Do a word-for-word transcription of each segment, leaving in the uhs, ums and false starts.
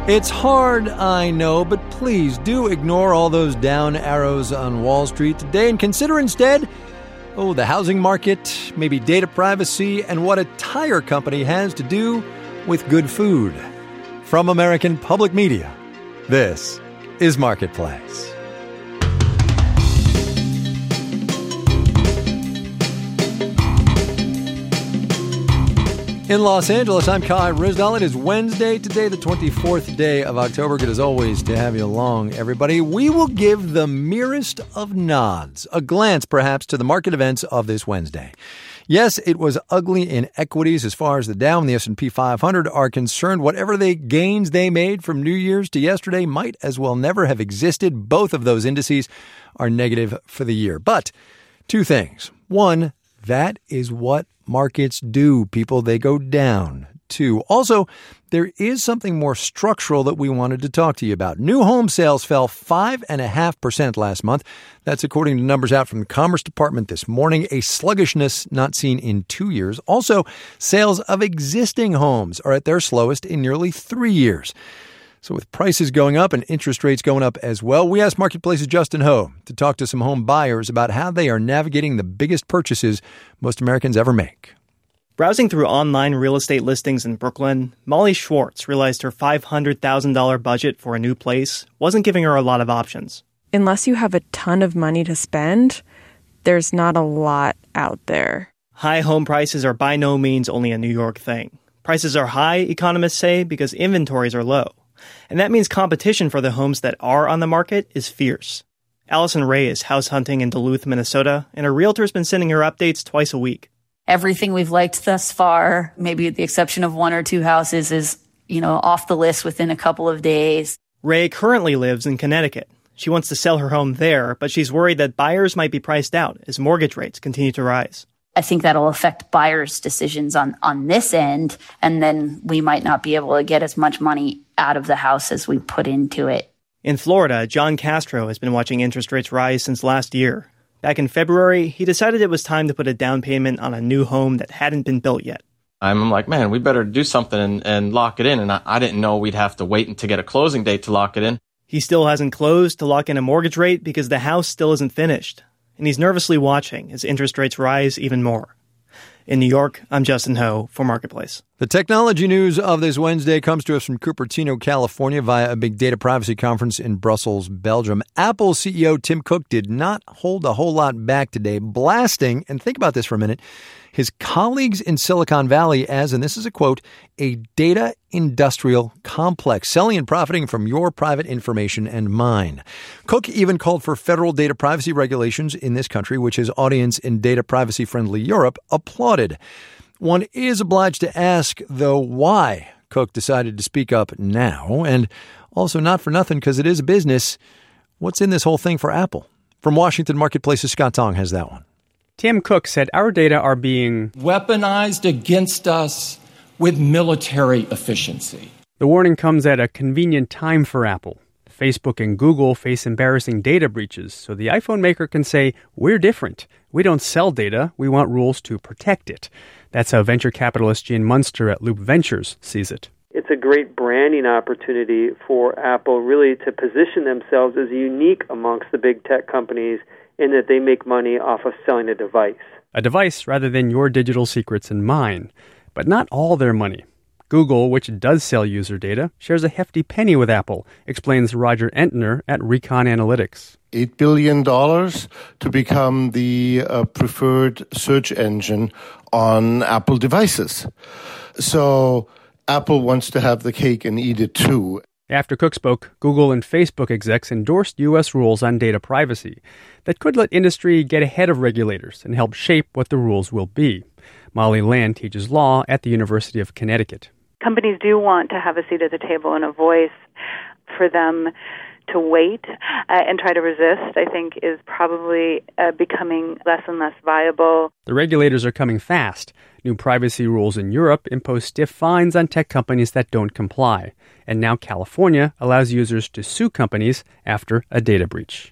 It's hard, I know, but please do ignore all those down arrows on Wall Street today and consider instead, oh, the housing market, maybe data privacy, and what a tire company has to do with good food. From American Public Media, this is Marketplace. In Los Angeles, I'm Kai Ryssdal. It is Wednesday, today the twenty-fourth day of October. Good as always to have you along, everybody. We will give the merest of nods, a glance perhaps to the market events of this Wednesday. Yes, it was ugly in equities as far as the Dow and the S and P five hundred are concerned. Whatever they gains they made from New Year's to yesterday might as well never have existed. Both of those indices are negative for the year. But two things. One, that is what markets do, people. They go down. Two, also, there is something more structural that we wanted to talk to you about. New home sales fell five point five percent last month. That's according to numbers out from the Commerce Department this morning, a sluggishness not seen in two years. Also, sales of existing homes are at their slowest in nearly three years. So with prices going up and interest rates going up as well, we asked Marketplace's Justin Ho to talk to some home buyers about how they are navigating the biggest purchases most Americans ever make. Browsing through online real estate listings in Brooklyn, Molly Schwartz realized her five hundred thousand dollars budget for a new place wasn't giving her a lot of options. Unless you have a ton of money to spend, there's not a lot out there. High home prices are by no means only a New York thing. Prices are high, economists say, because inventories are low. And that means competition for the homes that are on the market is fierce. Allison Ray is house hunting in Duluth, Minnesota, and her realtor's been sending her updates twice a week. Everything we've liked thus far, maybe with the exception of one or two houses, is, you know, off the list within a couple of days. Ray currently lives in Connecticut. She wants to sell her home there, but she's worried that buyers might be priced out as mortgage rates continue to rise. I think that'll affect buyers' decisions on, on this end, and then we might not be able to get as much money out of the house as we put into it. In Florida, John Castro has been watching interest rates rise since last year. Back in February, he decided it was time to put a down payment on a new home that hadn't been built yet. I'm like, man, we better do something and, and lock it in. And I, I didn't know we'd have to wait to get a closing date to lock it in. He still hasn't closed to lock in a mortgage rate because the house still isn't finished. And he's nervously watching as interest rates rise even more. In New York, I'm Justin Ho for Marketplace. The technology news of this Wednesday comes to us from Cupertino, California, via a big data privacy conference in Brussels, Belgium. Apple C E O Tim Cook did not hold a whole lot back today, blasting, and think about this for a minute, his colleagues in Silicon Valley as, and this is a quote, a data industrial complex, selling and profiting from your private information and mine. Cook even called for federal data privacy regulations in this country, which his audience in data privacy-friendly Europe applauded. One is obliged to ask, though, why Cook decided to speak up now, and also not for nothing because it is a business. What's in this whole thing for Apple? From Washington Marketplace's Scott Tong has that one. Tim Cook said our data are being weaponized against us with military efficiency. The warning comes at a convenient time for Apple. Facebook and Google face embarrassing data breaches, so the iPhone maker can say, we're different. We don't sell data. We want rules to protect it. That's how venture capitalist Gene Munster at Loop Ventures sees it. It's a great branding opportunity for Apple really to position themselves as unique amongst the big tech companies in that they make money off of selling a device. A device rather than your digital secrets and mine. But not all their money. Google, which does sell user data, shares a hefty penny with Apple, explains Roger Entner at Recon Analytics. eight billion dollars to become the uh, preferred search engine on Apple devices. So Apple wants to have the cake and eat it too. After Cook spoke, Google and Facebook execs endorsed U S rules on data privacy that could let industry get ahead of regulators and help shape what the rules will be. Molly Land teaches law at the University of Connecticut. Companies do want to have a seat at the table and a voice. For them to wait uh, and try to resist, I think, is probably uh, becoming less and less viable. The regulators are coming fast. New privacy rules in Europe impose stiff fines on tech companies that don't comply. And now California allows users to sue companies after a data breach.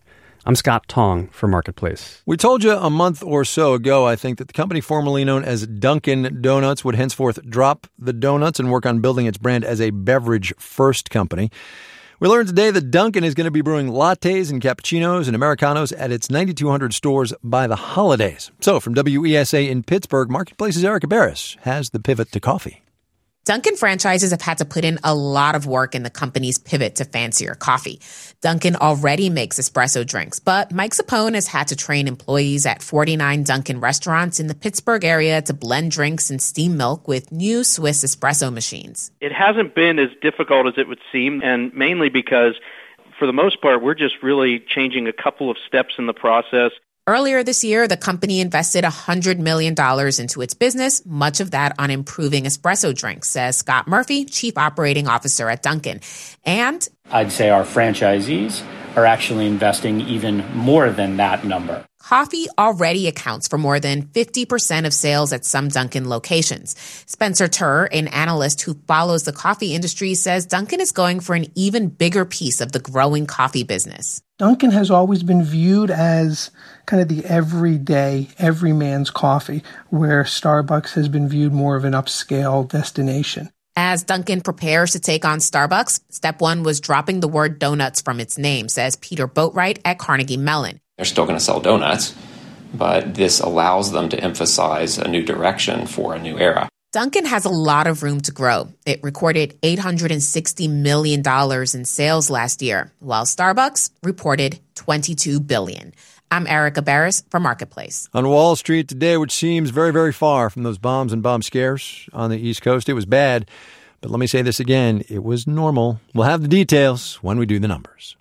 I'm Scott Tong for Marketplace. We told you a month or so ago, I think, that the company formerly known as Dunkin' Donuts would henceforth drop the donuts and work on building its brand as a beverage-first company. We learned today that Dunkin' is going to be brewing lattes and cappuccinos and Americanos at its ninety-two hundred stores by the holidays. So from W E S A in Pittsburgh, Marketplace's Erica Barris has the pivot to coffee. Dunkin' franchises have had to put in a lot of work in the company's pivot to fancier coffee. Dunkin' already makes espresso drinks, but Mike Sapone has had to train employees at forty-nine Dunkin' restaurants in the Pittsburgh area to blend drinks and steam milk with new Swiss espresso machines. It hasn't been as difficult as it would seem, and mainly because, for the most part, we're just really changing a couple of steps in the process. Earlier this year, the company invested one hundred million dollars into its business, much of that on improving espresso drinks, says Scott Murphy, Chief Operating Officer at Dunkin'. And I'd say our franchisees are actually investing even more than that number. Coffee already accounts for more than fifty percent of sales at some Dunkin' locations. Spencer Turr, an analyst who follows the coffee industry, says Dunkin' is going for an even bigger piece of the growing coffee business. Dunkin' has always been viewed as kind of the everyday, everyman's coffee, where Starbucks has been viewed more of an upscale destination. As Dunkin' prepares to take on Starbucks, step one was dropping the word donuts from its name, says Peter Boatwright at Carnegie Mellon. They're still going to sell donuts, but this allows them to emphasize a new direction for a new era. Dunkin' has a lot of room to grow. It recorded eight hundred sixty million dollars in sales last year, while Starbucks reported twenty-two billion dollars. I'm Erica Barris for Marketplace. On Wall Street today, which seems very, very far from those bombs and bomb scares on the East Coast, it was bad. But let me say this again, it was normal. We'll have the details when we do the numbers.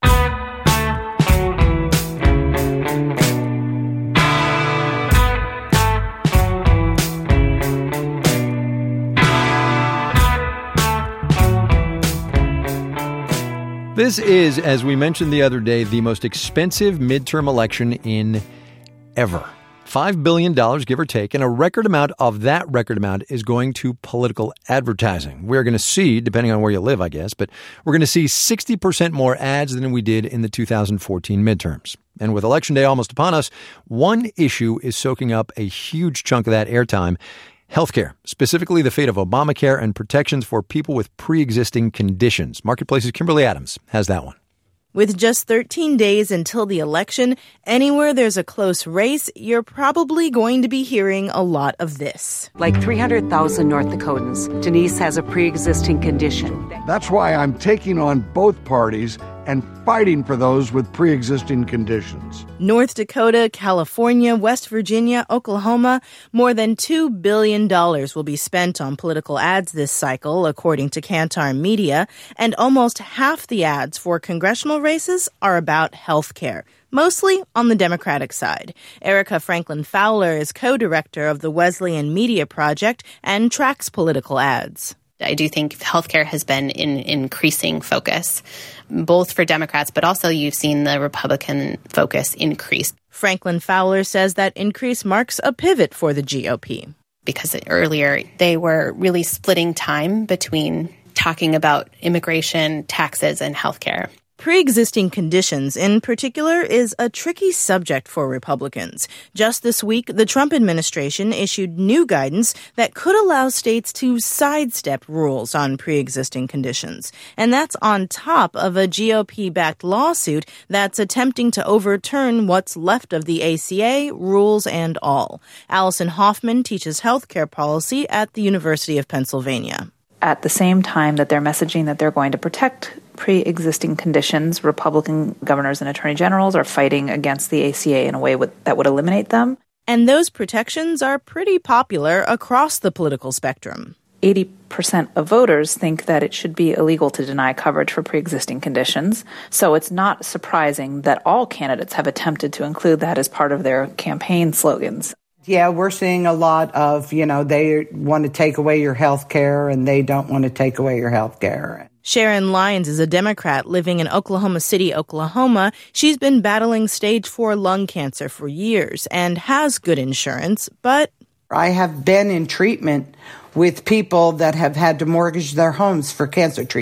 This is, as we mentioned the other day, the most expensive midterm election in ever. five billion dollars, give or take, and a record amount of that record amount is going to political advertising. We're going to see, depending on where you live, I guess, but we're going to see sixty percent more ads than we did in the two thousand fourteen midterms. And with Election Day almost upon us, one issue is soaking up a huge chunk of that airtime. Healthcare, specifically the fate of Obamacare and protections for people with pre-existing conditions. Marketplace's Kimberly Adams has that one. With just thirteen days until the election, anywhere there's a close race, you're probably going to be hearing a lot of this. Like three hundred thousand North Dakotans, Denise has a pre-existing condition. That's why I'm taking on both parties and fighting for those with pre-existing conditions. North Dakota, California, West Virginia, Oklahoma, more than two billion dollars will be spent on political ads this cycle, according to Kantar Media, and almost half the ads for congressional races are about health care, mostly on the Democratic side. Erica Franklin Fowler is co-director of the Wesleyan Media Project and tracks political ads. I do think healthcare has been in increasing focus, both for Democrats, but also you've seen the Republican focus increase. Franklin Fowler says that increase marks a pivot for the G O P. Because earlier they were really splitting time between talking about immigration, taxes, and healthcare. Pre-existing conditions, in particular, is a tricky subject for Republicans. Just this week, the Trump administration issued new guidance that could allow states to sidestep rules on pre-existing conditions. And that's on top of a G O P-backed lawsuit that's attempting to overturn what's left of the A C A, rules and all. Allison Hoffman teaches healthcare policy at the University of Pennsylvania. At the same time that they're messaging that they're going to protect pre-existing conditions, Republican governors and attorney generals are fighting against the A C A in a way with, that would eliminate them. And those protections are pretty popular across the political spectrum. eighty percent of voters think that it should be illegal to deny coverage for pre-existing conditions. So it's not surprising that all candidates have attempted to include that as part of their campaign slogans. Yeah, we're seeing a lot of, you know, they want to take away your health care and they don't want to take away your health care. Sharon Lyons is a Democrat living in Oklahoma City, Oklahoma. She's been battling stage four lung cancer for years and has good insurance, but I have been in treatment with people that have had to mortgage their homes for cancer treatment.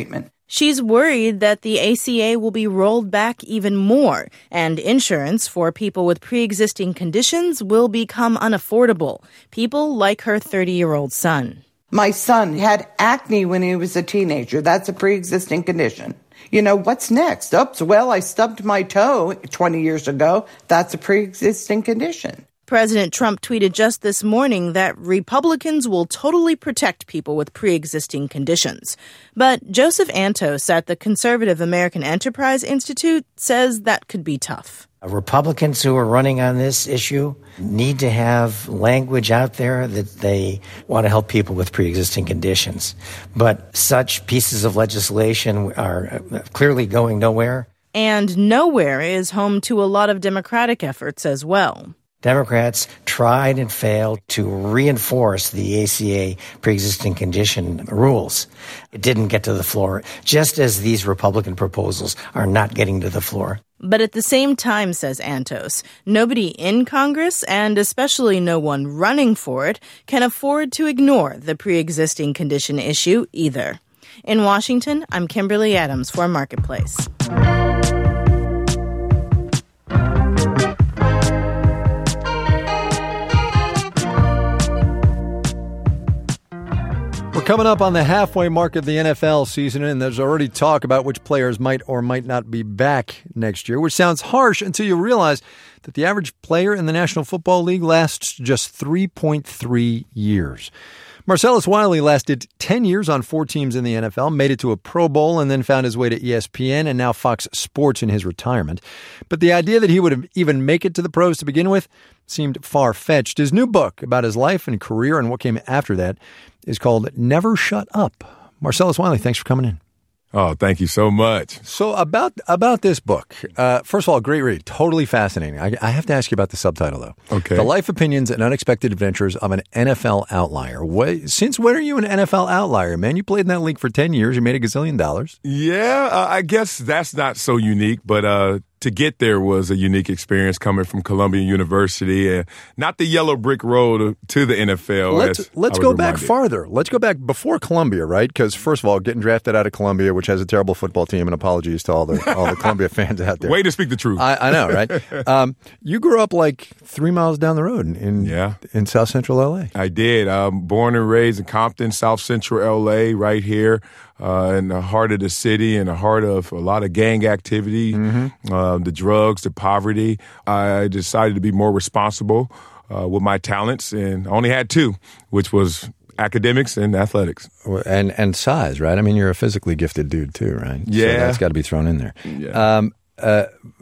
She's worried that the A C A will be rolled back even more, and insurance for people with pre-existing conditions will become unaffordable. People like her thirty-year-old son. My son had acne when he was a teenager. That's a pre-existing condition. You know, what's next? Oops, well, I stubbed my toe twenty years ago. That's a pre-existing condition. President Trump tweeted just this morning that Republicans will totally protect people with pre-existing conditions. But Joseph Antos at the Conservative American Enterprise Institute says that could be tough. Republicans who are running on this issue need to have language out there that they want to help people with pre-existing conditions. But such pieces of legislation are clearly going nowhere. And nowhere is home to a lot of Democratic efforts as well. Democrats tried and failed to reinforce the A C A pre-existing condition rules. It didn't get to the floor, just as these Republican proposals are not getting to the floor. But at the same time, says Antos, nobody in Congress, and especially no one running for it, can afford to ignore the pre-existing condition issue either. In Washington, I'm Kimberly Adams for Marketplace. We're coming up on the halfway mark of the N F L season, and there's already talk about which players might or might not be back next year, which sounds harsh until you realize that the average player in the National Football League lasts just three point three years. Marcellus Wiley lasted ten years on four teams in the N F L, made it to a Pro Bowl, and then found his way to E S P N and now Fox Sports in his retirement. But the idea that he would even make it to the pros to begin with seemed far-fetched. His new book about his life and career and what came after that is called Never Shut Up. Marcellus Wiley, thanks for coming in. Oh, thank you so much. So about about this book, uh, first of all, great read, totally fascinating. I, I have to ask you about the subtitle, though. Okay. The Life, Opinions, and Unexpected Adventures of an N F L Outlier. What, since when are you an N F L outlier, man? You played in that league for ten years. You made a gazillion dollars. Yeah, uh, I guess that's not so unique, but uh, to get there was a unique experience coming from Columbia University and not the yellow brick road to the N F L. Let's, let's go back farther. Let's go back before Columbia, right? Because first of all, getting drafted out of Columbia, which has a terrible football team, and apologies to all the all the Columbia fans out there. Way to speak the truth. I, I know, right? Um, you grew up like three miles down the road in yeah. in South Central L A. I did. I'm born and raised in Compton, South Central L A, right here. Uh, in the heart of the city, in the heart of a lot of gang activity, mm-hmm. uh, the drugs, the poverty. I decided to be more responsible uh, with my talents, and I only had two, which was academics and athletics. And and size, right? I mean, you're a physically gifted dude too, right? Yeah. So that's got to be thrown in there. Yeah. Um, uh,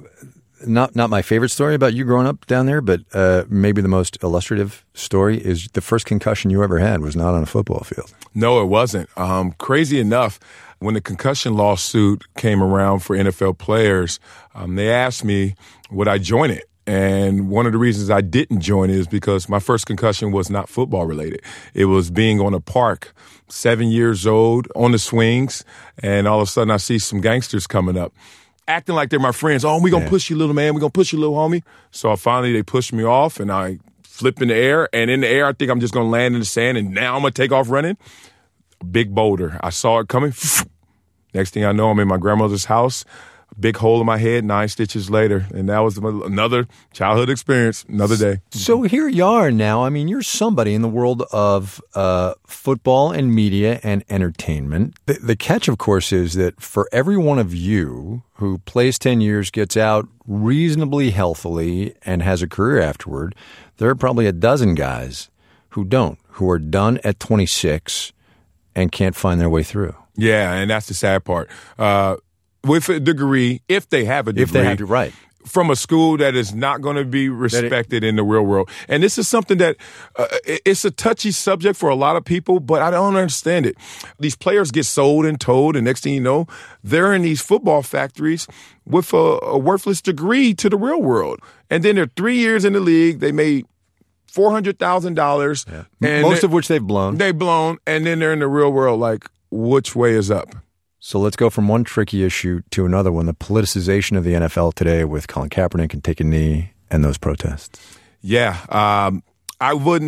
not not my favorite story about you growing up down there, but uh, maybe the most illustrative story is the first concussion you ever had was not on a football field. No, it wasn't. Um, crazy enough, when the concussion lawsuit came around for N F L players, um, they asked me would I join it. And one of the reasons I didn't join is because my first concussion was not football related. It was being on a park, seven years old, on the swings, and all of a sudden I see some gangsters coming up, acting like they're my friends. Oh, we gonna yeah. push you, little man. We gonna push you, little homie. So finally they pushed me off, and I flipped in the air. And in the air, I think I'm just gonna land in the sand, and now I'm gonna take off running. Big boulder. I saw it coming. Next thing I know, I'm in my grandmother's house. Big hole in my head, nine stitches later. And that was another childhood experience, another day. So here you are now. I mean, you're somebody in the world of uh, football and media and entertainment. The, the catch, of course, is that for every one of you who plays ten years, gets out reasonably healthily, and has a career afterward, there are probably a dozen guys who don't, who are done at twenty-six and can't find their way through. Yeah, and that's the sad part. Uh, with a degree, if they have a degree. If they have to, right. From a school that is not going to be respected it, in the real world. And this is something that, uh, it's a touchy subject for a lot of people, but I don't understand it. These players get sold and told, and next thing you know, they're in these football factories with a, a worthless degree to the real world. And then they're three years in the league, they made four hundred thousand dollars. Yeah. And most of which they've blown. They've blown, and then they're in the real world like, which way is up? So let's go from one tricky issue to another one, the politicization of the N F L today with Colin Kaepernick and Take a Knee and those protests. Yeah. Um, I wouldn't have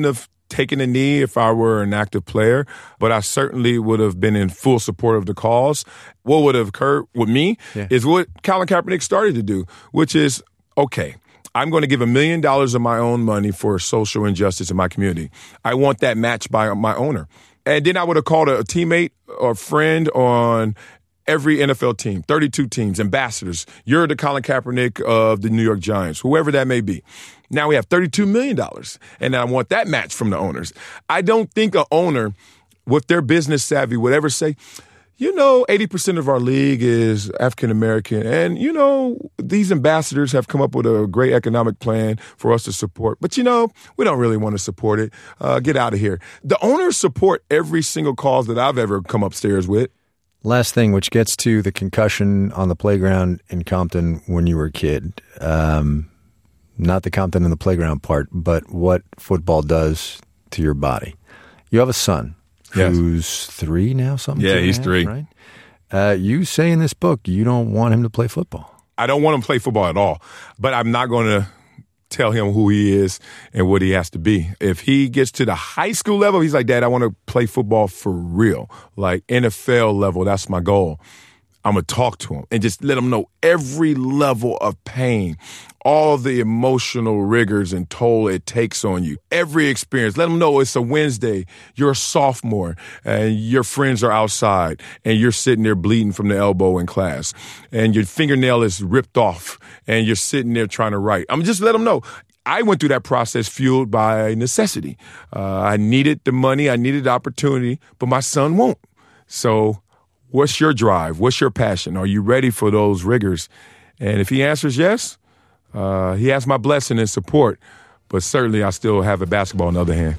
taken a knee if I were an active player, but I certainly would have been in full support of the cause. What would have occurred with me yeah. is what Colin Kaepernick started to do, which is, okay, I'm going to give a million dollars of my own money for social injustice in my community. I want that matched by my owner. And then I would have called a teammate or friend on every N F L team, thirty-two teams, ambassadors. You're the Colin Kaepernick of the New York Giants, whoever that may be. Now we have thirty-two million dollars, and I want that match from the owners. I don't think an owner with their business savvy would ever say, you know, eighty percent of our league is African-American, and, you know, these ambassadors have come up with a great economic plan for us to support. But, you know, we don't really want to support it. Uh, get out of here. The owners support every single cause that I've ever come upstairs with. Last thing, which gets to the concussion on the playground in Compton when you were a kid. Um, not the Compton in the playground part, but what football does to your body. You have a son yes. who's three now, something? Yeah, he's half, three. Right? Uh, you say in this book you don't want him to play football. I don't want him to play football at all, but I'm not going to tell him who he is and what he has to be. If he gets to the high school level, he's like, Dad, I want to play football for real. Like N F L level, that's my goal. I'm going to talk to him and just let him know every level of pain, all the emotional rigors and toll it takes on you, every experience. Let him know it's a Wednesday, you're a sophomore, and your friends are outside, and you're sitting there bleeding from the elbow in class, and your fingernail is ripped off, and you're sitting there trying to write. I'm just let him know. I went through that process fueled by necessity. Uh, I needed the money, I needed the opportunity, but my son won't. So what's your drive? What's your passion? Are you ready for those rigors? And if he answers yes, uh, he has my blessing and support. But certainly I still have a basketball on the other hand.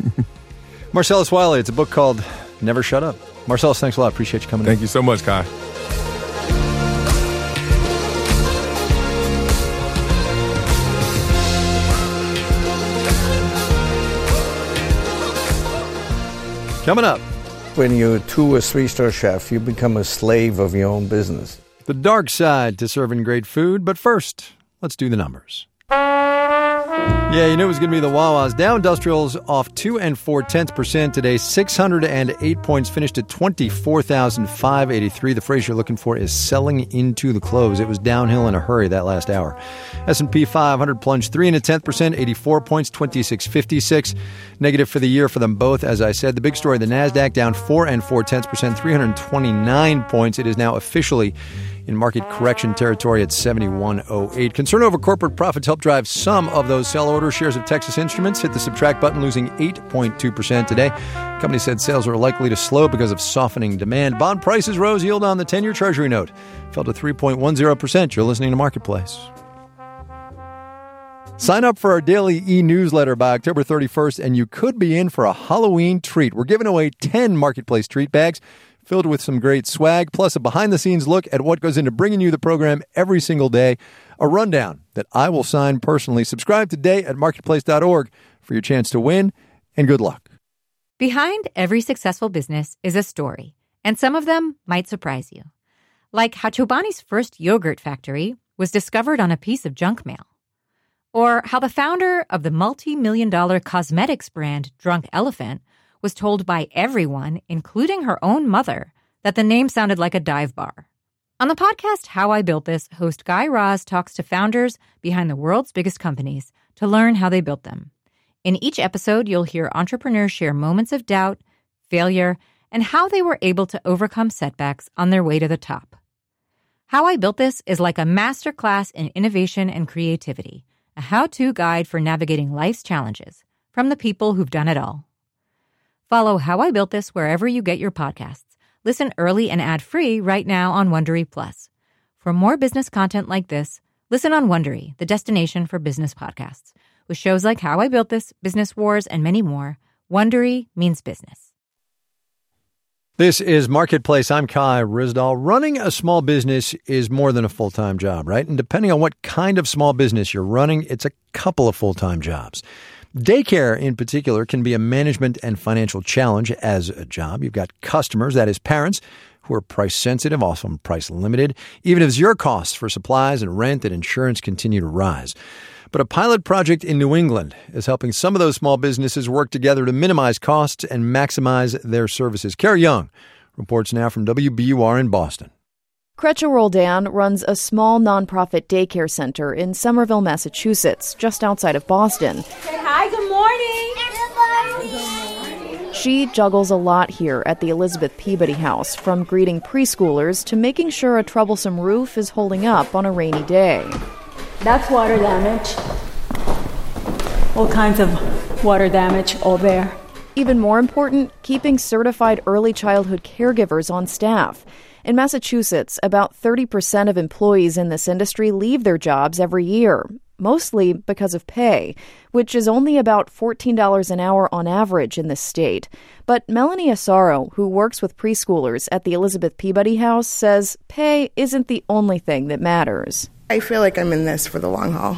Marcellus Wiley, it's a book called Never Shut Up. Marcellus, thanks a lot. Appreciate you coming Thank in. you so much, Kai. Coming up. When you're a two- or three-star chef, you become a slave of your own business. The dark side to serving great food, but first, let's do the numbers. Yeah, you knew it was going to be the Wawas. Dow Industrials off two and four tenths percent today. six hundred eight points, finished at twenty-four thousand five hundred eighty-three. The phrase you're looking for is selling into the close. It was downhill in a hurry that last hour. S and P five hundred plunged three and a tenth percent, eighty-four points, twenty-six fifty-six. Negative for the year for them both. As I said, the big story: the Nasdaq down four and four tenths percent, three hundred twenty-nine points. It is now officially in market correction territory at seventy-one oh eight. Concern over corporate profits helped drive some of those sell orders. Shares of Texas Instruments hit the subtract button, losing eight point two percent today. The company said sales are likely to slow because of softening demand. Bond prices rose. Yield on the ten-year Treasury note fell to three point one zero percent. You're listening to Marketplace. Sign up for our daily e-newsletter by October thirty-first, and you could be in for a Halloween treat. We're giving away ten Marketplace treat bags filled with some great swag, plus a behind-the-scenes look at what goes into bringing you the program every single day, a rundown that I will sign personally. Subscribe today at marketplace dot org for your chance to win, and good luck. Behind every successful business is a story, and some of them might surprise you. Like how Chobani's first yogurt factory was discovered on a piece of junk mail. Or how the founder of the multi-million dollar cosmetics brand Drunk Elephant was told by everyone, including her own mother, that the name sounded like a dive bar. On the podcast How I Built This, host Guy Raz talks to founders behind the world's biggest companies to learn how they built them. In each episode, you'll hear entrepreneurs share moments of doubt, failure, and how they were able to overcome setbacks on their way to the top. How I Built This is like a masterclass in innovation and creativity, a how-to guide for navigating life's challenges from the people who've done it all. Follow How I Built This wherever you get your podcasts. Listen early and ad-free right now on Wondery Plus. For more business content like this, listen on Wondery, the destination for business podcasts. With shows like How I Built This, Business Wars, and many more, Wondery means business. This is Marketplace. I'm Kai Ryssdal. Running a small business is more than a full-time job, right? And depending on what kind of small business you're running, it's a couple of full-time jobs. Daycare, in particular, can be a management and financial challenge as a job. You've got customers, that is parents, who are price-sensitive, often price-limited, even as your costs for supplies and rent and insurance continue to rise. But a pilot project in New England is helping some of those small businesses work together to minimize costs and maximize their services. Carrie Young reports now from W B U R in Boston. Krecha Roldan runs a small nonprofit daycare center in Somerville, Massachusetts, just outside of Boston. Say hi, good morning. Good morning. She juggles a lot here at the Elizabeth Peabody House, from greeting preschoolers to making sure a troublesome roof is holding up on a rainy day. That's water damage. All kinds of water damage all there. Even more important, keeping certified early childhood caregivers on staff. In Massachusetts, about thirty percent of employees in this industry leave their jobs every year, mostly because of pay, which is only about fourteen dollars an hour on average in this state. But Melanie Asaro, who works with preschoolers at the Elizabeth Peabody House, says pay isn't the only thing that matters. I feel like I'm in this for the long haul.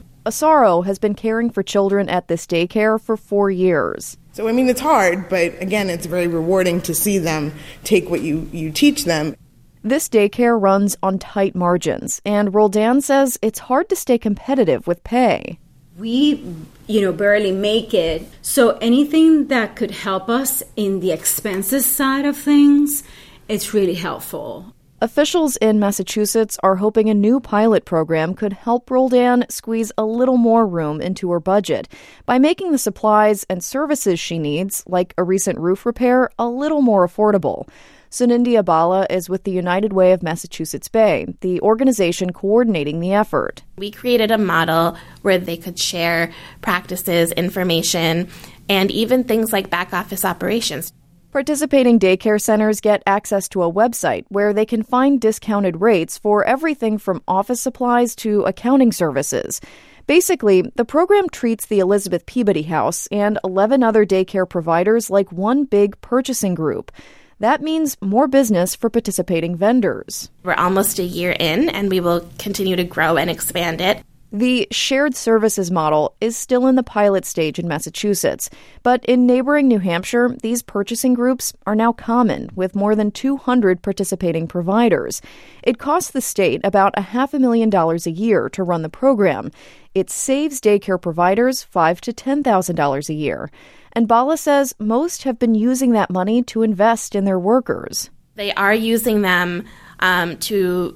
Asaro has been caring for children at this daycare for four years. So, I mean, it's hard, but again, it's very rewarding to see them take what you, you teach them. This daycare runs on tight margins, and Roldan says it's hard to stay competitive with pay. We, you know, barely make it. So anything that could help us in the expenses side of things, it's really helpful. Officials in Massachusetts are hoping a new pilot program could help Roldan squeeze a little more room into her budget by making the supplies and services she needs, like a recent roof repair, a little more affordable. Sunindi Abala is with the United Way of Massachusetts Bay, the organization coordinating the effort. We created a model where they could share practices, information, and even things like back office operations. Participating daycare centers get access to a website where they can find discounted rates for everything from office supplies to accounting services. Basically, the program treats the Elizabeth Peabody House and eleven other daycare providers like one big purchasing group. That means more business for participating vendors. We're almost a year in, and we will continue to grow and expand it. The shared services model is still in the pilot stage in Massachusetts, but in neighboring New Hampshire, these purchasing groups are now common, with more than two hundred participating providers. It costs the state about a half a million dollars a year to run the program. It saves daycare providers five thousand to ten thousand dollars a year. And Bala says most have been using that money to invest in their workers. They are using them um, to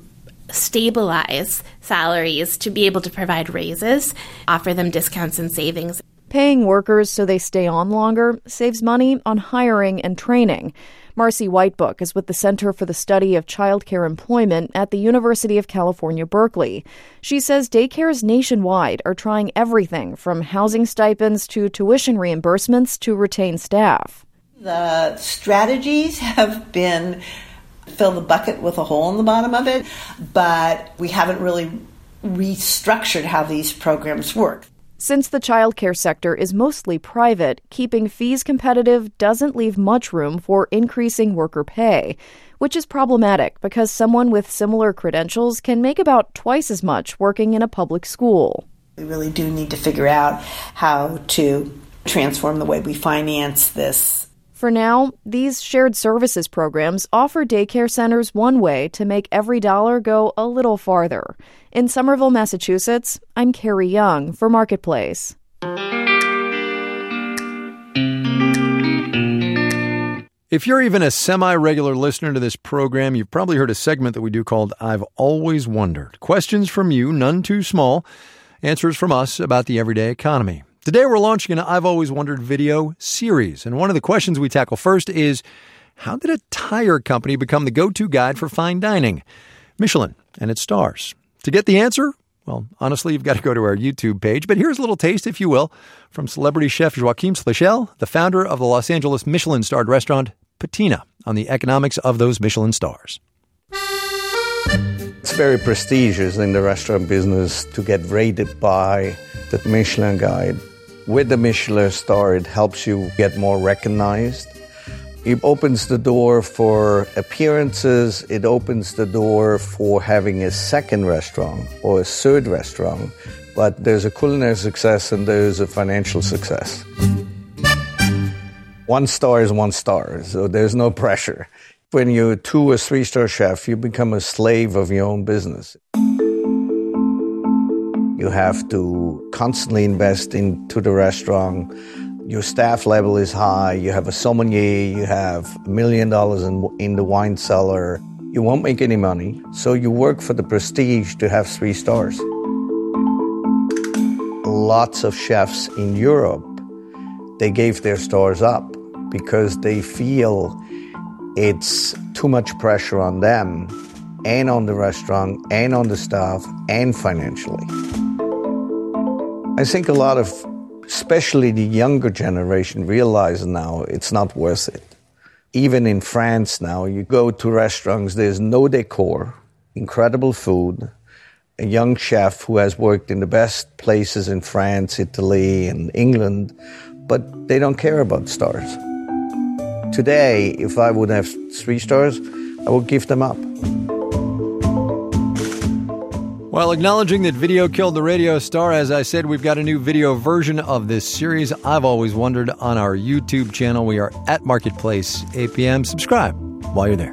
stabilize salaries, to be able to provide raises, offer them discounts and savings. Paying workers so they stay on longer saves money on hiring and training. Marcy Whitebook is with the Center for the Study of Child Care Employment at the University of California, Berkeley. She says daycares nationwide are trying everything from housing stipends to tuition reimbursements to retain staff. The strategies have been fill the bucket with a hole in the bottom of it, but we haven't really restructured how these programs work. Since the child care sector is mostly private, keeping fees competitive doesn't leave much room for increasing worker pay, which is problematic because someone with similar credentials can make about twice as much working in a public school. We really do need to figure out how to transform the way we finance this. For now, these shared services programs offer daycare centers one way to make every dollar go a little farther. In Somerville, Massachusetts, I'm Carrie Young for Marketplace. If you're even a semi-regular listener to this program, you've probably heard a segment that we do called I've Always Wondered. Questions from you, none too small. Answers from us about the everyday economy. Today we're launching an I've Always Wondered video series, and one of the questions we tackle first is, how did a tire company become the go-to guide for fine dining? Michelin and its stars. To get the answer, well, honestly, you've got to go to our YouTube page, but here's a little taste, if you will, from celebrity chef Joachim Schleichel, the founder of the Los Angeles Michelin-starred restaurant Patina, on the economics of those Michelin stars. It's very prestigious in the restaurant business to get rated by the Michelin Guide. With the Michelin star, it helps you get more recognized. It opens the door for appearances. It opens the door for having a second restaurant or a third restaurant. But there's a culinary success and there's a financial success. One star is one star, so there's no pressure. When you're a two or three-star chef, you become a slave of your own business. You have to constantly invest into the restaurant. Your staff level is high. You have a sommelier. You have a million dollars in, in the wine cellar. You won't make any money. So you work for the prestige to have three stars. Lots of chefs in Europe, they gave their stores up because they feel it's too much pressure on them and on the restaurant and on the staff and financially. I think a lot of, especially the younger generation, realize now it's not worth it. Even in France now, you go to restaurants, there's no decor, incredible food, a young chef who has worked in the best places in France, Italy, and England, but they don't care about stars. Today, if I would have three stars, I would give them up. While acknowledging that video killed the radio star, as I said, we've got a new video version of this series. I've Always Wondered on our YouTube channel. We are at Marketplace A P M. Subscribe while you're there.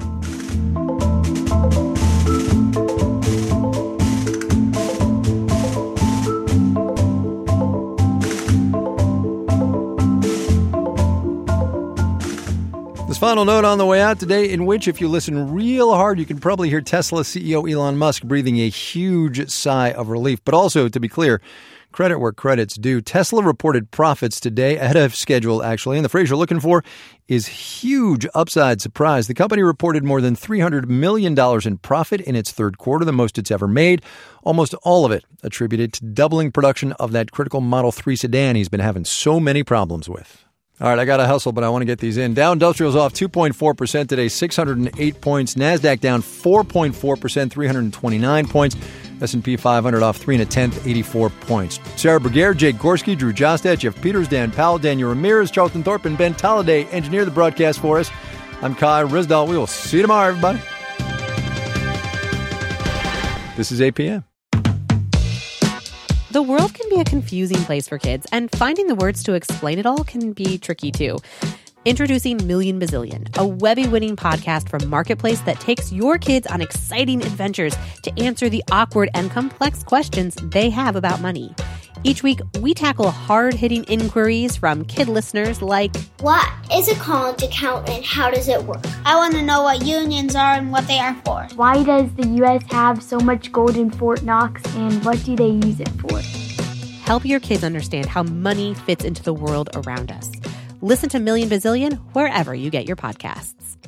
This final note on the way out today, in which, if you listen real hard, you can probably hear Tesla C E O Elon Musk breathing a huge sigh of relief. But also, to be clear, credit where credit's due. Tesla reported profits today, ahead of schedule, actually. And the phrase you're looking for is huge upside surprise. The company reported more than three hundred million dollars in profit in its third quarter, the most it's ever made. Almost all of it attributed to doubling production of that critical Model three sedan he's been having so many problems with. All right, I got to hustle, but I want to get these in. Dow Industrial's off two point four percent today, six hundred eight points. NASDAQ down four point four percent, three hundred twenty-nine points. S and P five hundred off three and a tenth, eighty-four points. Sarah Bergere, Jake Gorski, Drew Jostat, Jeff Peters, Dan Powell, Daniel Ramirez, Charlton Thorpe, and Ben Tolliday engineer the broadcast for us. I'm Kai Ryssdal. We will see you tomorrow, everybody. This is A P M. The world can be a confusing place for kids, and finding the words to explain it all can be tricky too. Introducing Million Bazillion, a Webby-winning podcast from Marketplace that takes your kids on exciting adventures to answer the awkward and complex questions they have about money. Each week, we tackle hard-hitting inquiries from kid listeners like, what is a college account and how does it work? I want to know what unions are and what they are for. Why does the U S have so much gold in Fort Knox and what do they use it for? Help your kids understand how money fits into the world around us. Listen to Million Bazillion wherever you get your podcasts.